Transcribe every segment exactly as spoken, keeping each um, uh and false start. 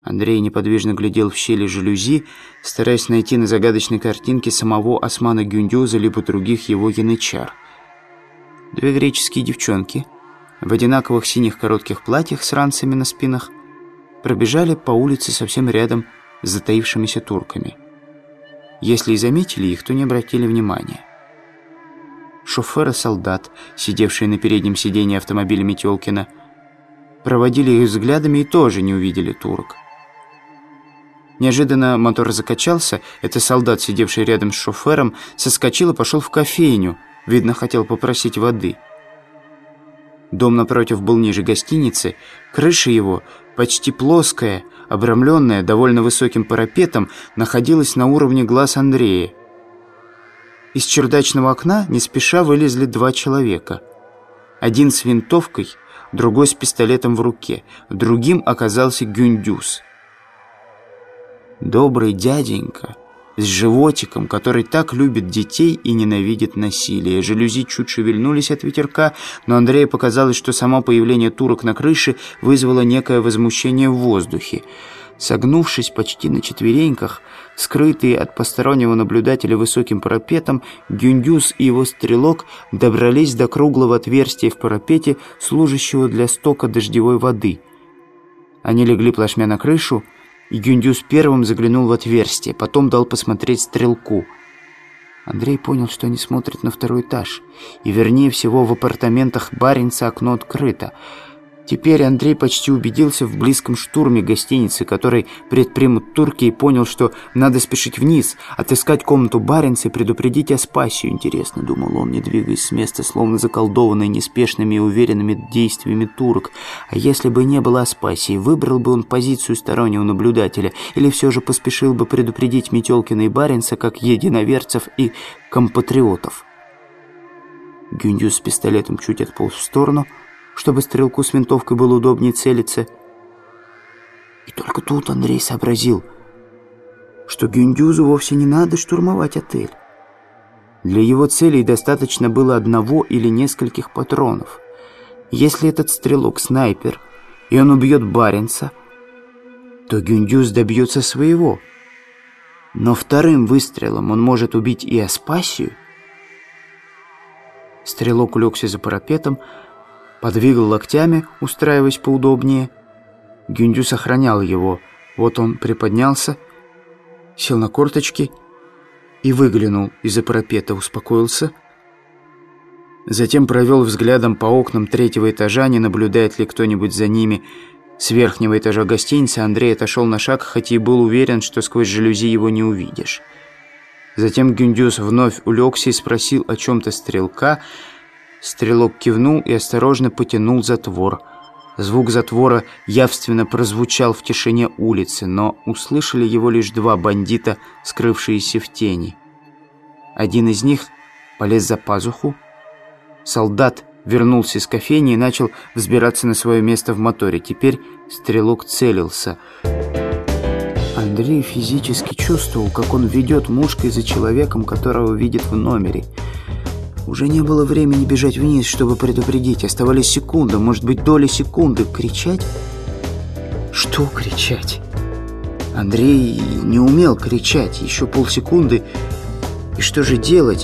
Андрей неподвижно глядел в щели жалюзи, стараясь найти на загадочной картинке самого Османа Гюндюза либо других его янычар. Две греческие девчонки в одинаковых синих коротких платьях с ранцами на спинах пробежали по улице совсем рядом с затаившимися турками. Если и заметили их, то не обратили внимания. Шофер и солдат, сидевшие на переднем сиденье автомобиля Метелкина, проводили их взглядами и тоже не увидели турок. Неожиданно мотор закачался, это солдат, сидевший рядом с шофером, соскочил и пошел в кофейню, видно, хотел попросить воды. Дом напротив был ниже гостиницы, крыша его, почти плоская, обрамленная довольно высоким парапетом, находилась на уровне глаз Андрея. Из чердачного окна не спеша вылезли два человека. Один с винтовкой, другой с пистолетом в руке. Другим оказался Гюндюз. Добрый дяденька с животиком, который так любит детей и ненавидит насилие. Жалюзи чуть шевельнулись от ветерка, но Андрею показалось, что само появление турок на крыше вызвало некое возмущение в воздухе. Согнувшись почти на четвереньках, скрытые от постороннего наблюдателя высоким парапетом, Гюндюз и его стрелок добрались до круглого отверстия в парапете, служащего для стока дождевой воды. Они легли плашмя на крышу, и Гюндюз первым заглянул в отверстие, потом дал посмотреть стрелку. Андрей понял, что они смотрят на второй этаж, и вернее всего в апартаментах баринца окно открыто. Теперь Андрей почти убедился в близком штурме гостиницы, который предпримут турки, и понял, что надо спешить вниз, отыскать комнату баринца и предупредить Аспасию. Интересно, думал он, не двигаясь с места, словно заколдованный неспешными и уверенными действиями турок. А если бы не было Аспасии, выбрал бы он позицию стороннего наблюдателя или все же поспешил бы предупредить Метелкина и баринца как единоверцев и компатриотов? Гюндюз с пистолетом чуть отполз в сторону, чтобы стрелку с винтовкой было удобнее целиться. И только тут Андрей сообразил, что Гюндюзу вовсе не надо штурмовать отель. Для его целей достаточно было одного или нескольких патронов. Если этот стрелок снайпер, и он убьет баринца, то Гюндюз добьется своего. Но вторым выстрелом он может убить и Аспасию. Стрелок улегся за парапетом, подвигал локтями, устраиваясь поудобнее. Гюндюз охранял его. Вот он приподнялся, сел на корточки и выглянул из-за парапета, успокоился. Затем провел взглядом по окнам третьего этажа, не наблюдает ли кто-нибудь за ними. С верхнего этажа гостиницы Андрей отошел на шаг, хотя и был уверен, что сквозь жалюзи его не увидишь. Затем Гюндюз вновь улегся и спросил о чем-то стрелка. Стрелок кивнул и осторожно потянул затвор. Звук затвора явственно прозвучал в тишине улицы, но услышали его лишь два бандита, скрывшиеся в тени. Один из них полез за пазуху. Солдат вернулся из кофейни и начал взбираться на свое место в моторе. Теперь стрелок целился. Андрей физически чувствовал, как он ведет мушкой за человеком, которого видит в номере. Уже не было времени бежать вниз, чтобы предупредить. Оставались секунды, может быть, доли секунды. Кричать? Что кричать? Андрей не умел кричать. Еще полсекунды. И что же делать?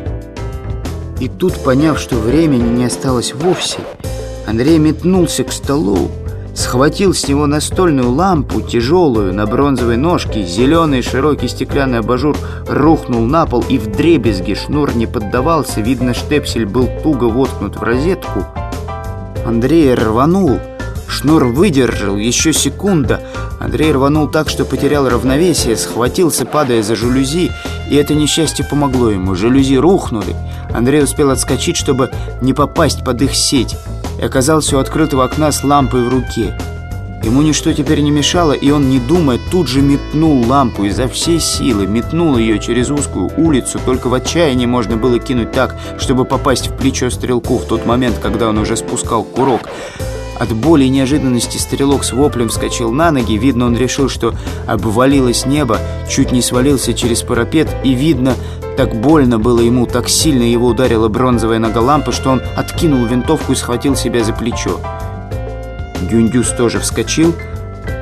И тут, поняв, что времени не осталось вовсе, Андрей метнулся к столу, схватил с него настольную лампу, тяжелую, на бронзовой ножке, зеленый широкий стеклянный абажур рухнул на пол, и вдребезги шнур не поддавался, видно, штепсель был туго воткнут в розетку. Андрей рванул, шнур выдержал, еще секунда. Андрей рванул так, что потерял равновесие, схватился, падая за жалюзи, и это несчастье помогло ему. Жалюзи рухнули. Андрей успел отскочить, чтобы не попасть под их сеть, и оказался у открытого окна с лампой в руке. Ему ничто теперь не мешало, и он, не думая, тут же метнул лампу изо всей силы, метнул ее через узкую улицу. Только в отчаянии можно было кинуть так, чтобы попасть в плечо стрелку в тот момент, когда он уже спускал курок. От боли и неожиданности стрелок с воплем вскочил на ноги. Видно, он решил, что обвалилось небо, чуть не свалился через парапет, и, видно, так больно было ему, так сильно его ударила бронзовая нога лампы, что он откинул винтовку и схватил себя за плечо. Гюндюз тоже вскочил,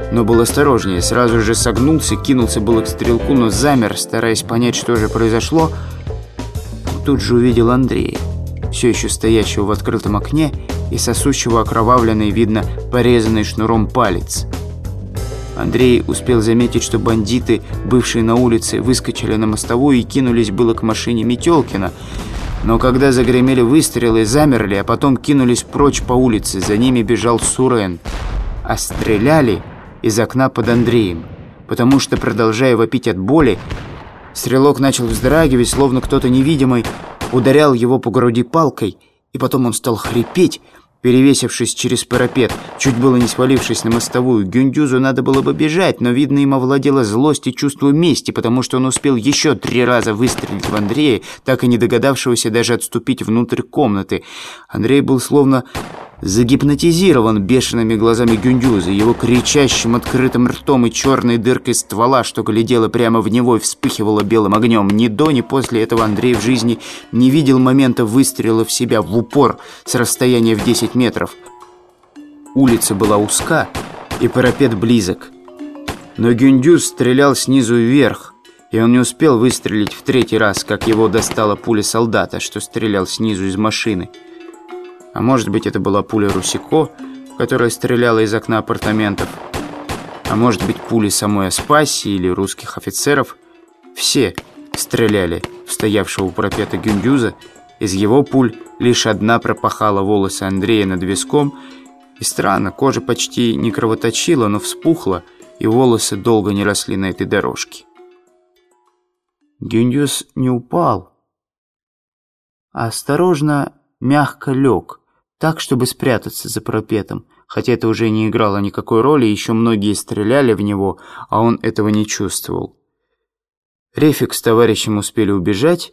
но был осторожнее. Сразу же согнулся, кинулся было к стрелку, но замер, стараясь понять, что же произошло. Тут же увидел Андрея, все еще стоящего в открытом окне и сосущего окровавленный, видно, порезанный шнуром палец. Андрей успел заметить, что бандиты, бывшие на улице, выскочили на мостовую и кинулись было к машине Метелкина. Но когда загремели выстрелы, замерли, а потом кинулись прочь по улице. За ними бежал Сурен. А стреляли из окна под Андреем, потому что, продолжая вопить от боли, стрелок начал вздрагивать, словно кто-то невидимый ударял его по груди палкой, и потом он стал хрипеть, перевесившись через парапет, чуть было не свалившись на мостовую. Гюндюзу надо было бы бежать, но, видно, им овладела злость и чувство мести, потому что он успел еще три раза выстрелить в Андрея, так и не догадавшегося даже отступить внутрь комнаты. Андрей был словно загипнотизирован бешеными глазами Гюндюза, его кричащим открытым ртом и черной дыркой ствола, что глядела прямо в него и вспыхивала белым огнем. Ни до, ни после этого Андрей в жизни не видел момента выстрела в себя в упор с расстояния в десять метров. Улица была узка и парапет близок, но Гюндюз стрелял снизу вверх, и он не успел выстрелить в третий раз, как его достала пуля солдата, что стрелял снизу из машины. А может быть, это была пуля Русико, которая стреляла из окна апартаментов. А может быть, пули самой Аспасии или русских офицеров. Все стреляли в стоявшего у парапета Гюндюза. Из его пуль лишь одна пропахала волосы Андрея над виском. И странно, кожа почти не кровоточила, но вспухла, и волосы долго не росли на этой дорожке. Гюндюз не упал, а осторожно, мягко лег, так, чтобы спрятаться за парапетом, хотя это уже не играло никакой роли, еще многие стреляли в него, а он этого не чувствовал. Рефик с товарищем успели убежать.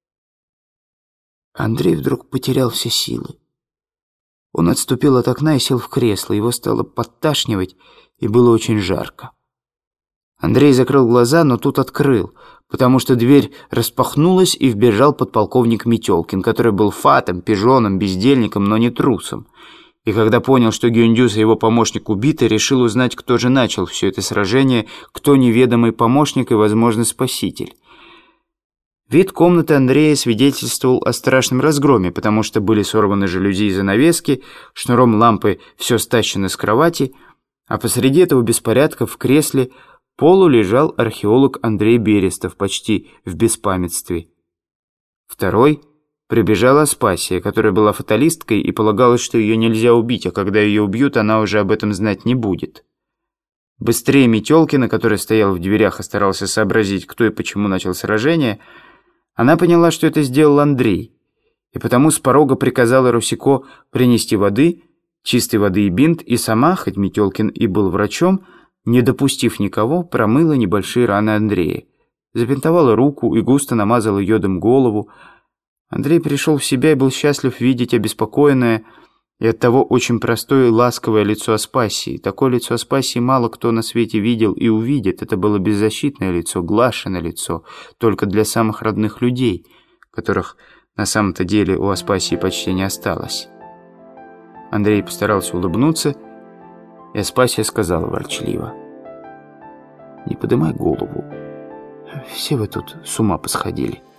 Андрей вдруг потерял все силы. Он отступил от окна и сел в кресло, его стало подташнивать, и было очень жарко. Андрей закрыл глаза, но тут открыл, потому что дверь распахнулась, и вбежал подполковник Метелкин, который был фатом, пижоном, бездельником, но не трусом. И когда понял, что Гюндюз и его помощник убиты, решил узнать, кто же начал все это сражение, кто неведомый помощник и, возможно, спаситель. Вид комнаты Андрея свидетельствовал о страшном разгроме, потому что были сорваны жалюзи и занавески, шнуром лампы все стащено с кровати, а посреди этого беспорядка в кресле полу лежал археолог Андрей Берестов, почти в беспамятстве. Второй прибежала Аспасия, которая была фаталисткой и полагалось, что ее нельзя убить, а когда ее убьют, она уже об этом знать не будет. Быстрее Метелкина, который стоял в дверях и старался сообразить, кто и почему начал сражение, она поняла, что это сделал Андрей, и потому с порога приказала Русико принести воды, чистой воды и бинт, и сама, хоть Метелкин и был врачом, не допустив никого, промыла небольшие раны Андрея, забинтовала руку и густо намазала йодом голову. Андрей пришел в себя и был счастлив видеть обеспокоенное и оттого очень простое и ласковое лицо Аспасии. Такое лицо Аспасии мало кто на свете видел и увидит. Это было беззащитное лицо, Глашино лицо, только для самых родных людей, которых на самом-то деле у Аспасии почти не осталось. Андрей постарался улыбнуться, и Аспасия сказала ворчливо: «Не подымай голову, все вы тут с ума посходили».